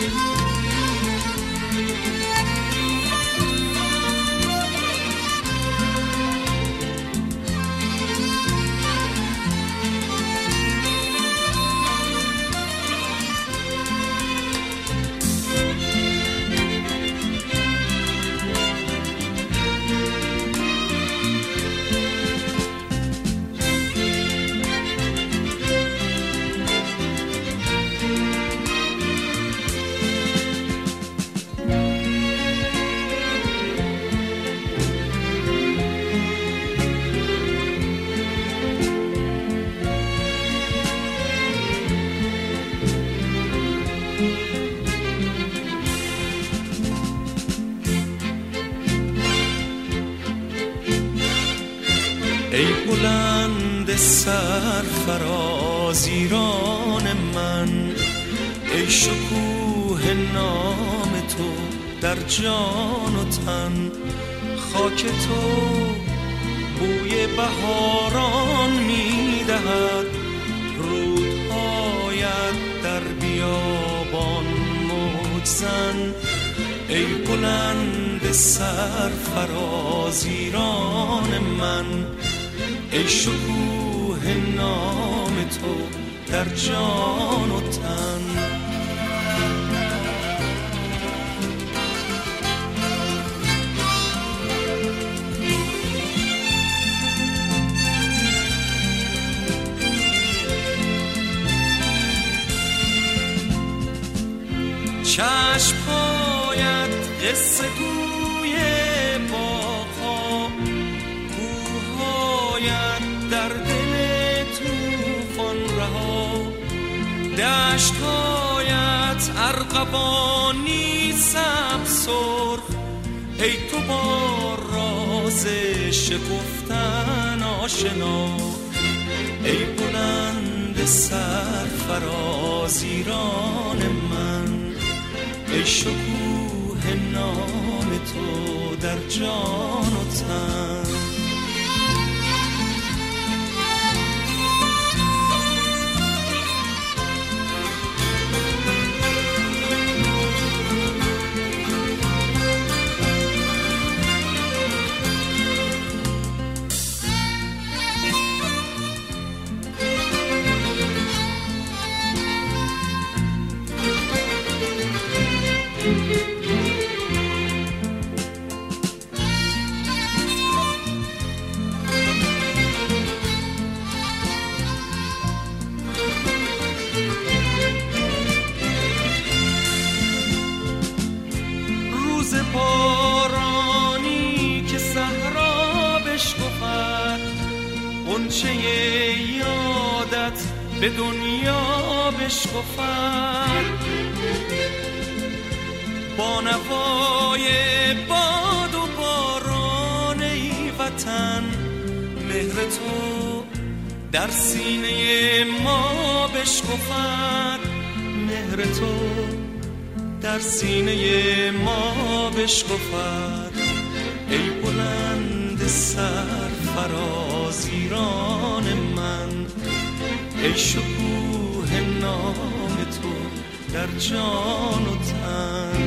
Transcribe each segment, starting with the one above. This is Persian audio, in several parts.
ای بلند سرفراز ایران من، ای شکوه نام تو در جان و تن. خاک تو بوی بهاران می‌دهد، رودهایت در بیابان موج زن. ای بلند سرفراز ایران من، ای شکوه نام تو در جان و تن. چشم‌هایت قصه گوی باغ‌ها، کوه‌هایت در دل طوفان رها. دشت‌هایت ارغوانی سبز سرخ، ای تو با راز شکفتن آشنا. ای بلند سرفراز ایران من، ای شکوه نام تو در جان و تن. بارانی که صحرا بشکفد، غنچه یادت به دنیا بشکفد. با نوای باد و باران ای وطن، مهر تو در سینه ما بشکفد. مهر تو در سینه ما بشکفد. ای بلند سرفراز ایران من، ای شکوه نام تو در جان و تن.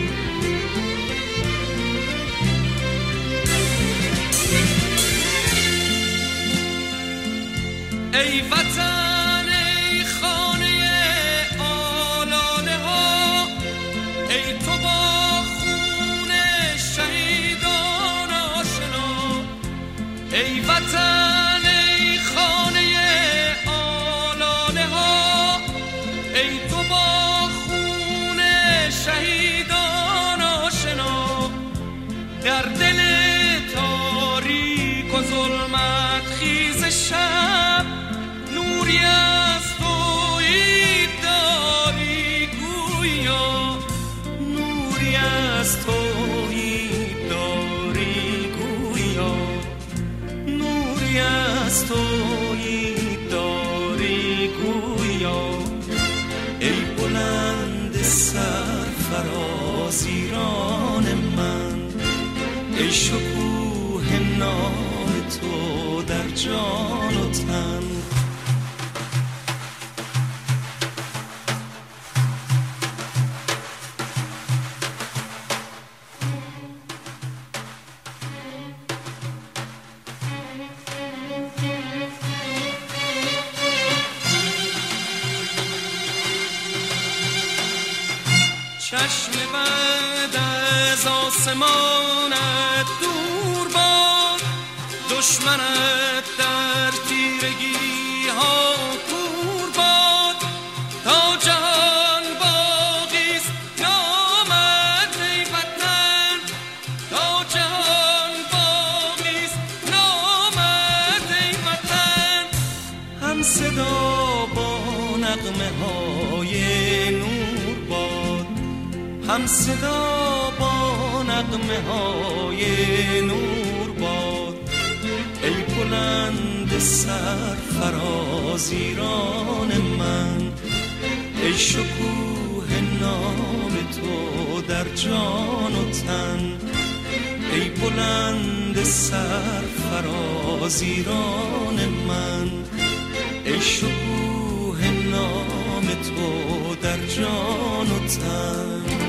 ای وطن، ای خانه آلاله ها، ای تو با خون شهیدان آشنا. ای وطن، ای خانه آلاله ها، ای تو با خون شهیدان آشنا. در دل تاریک و ظلمت خیز شب، نوری از تویی داری گویا. نوری از تویی داری گویا. نوری از تویی داری گویا. ای بلند سرفراز ایران من، ای شکوه نام تو در جان و تن. چشم بد از آسمانت دور باد، دشمنت در تیرگی ها کور باد. تا جهان باقیست نامت ای وطن، تا جهان باقیست نامت ای وطن. هم صدا با نغمه های نور باد، هم صدا با نغمه های نور باد. ای بلند سرفراز ایران من، ای شکوه نام تو در جان و تن. ای بلند سرفراز ایران من، ای شکوه نام تو در جان و تن.